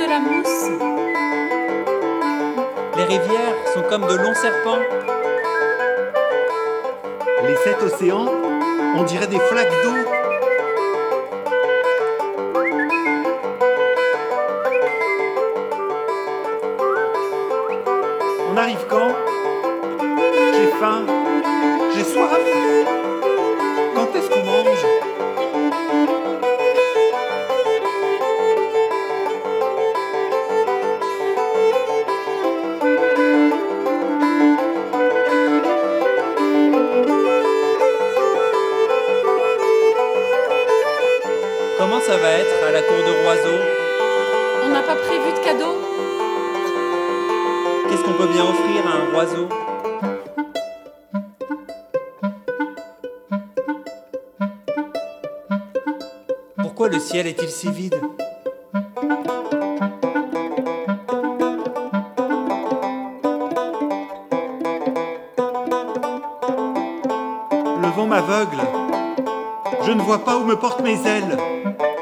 de la mousse. Les rivières sont comme de longs serpents. Les 7 océans, on dirait des flaques d'eau. On arrive quand? J'ai faim, j'ai soif. Quand est-ce qu'on mange? Comment ça va être à la cour de Roiseau? On n'a pas prévu de cadeau. Qu'est-ce qu'on peut bien offrir à un oiseau? Pourquoi le ciel est-il si vide? Le vent m'aveugle. Je ne vois pas où me portent mes ailes.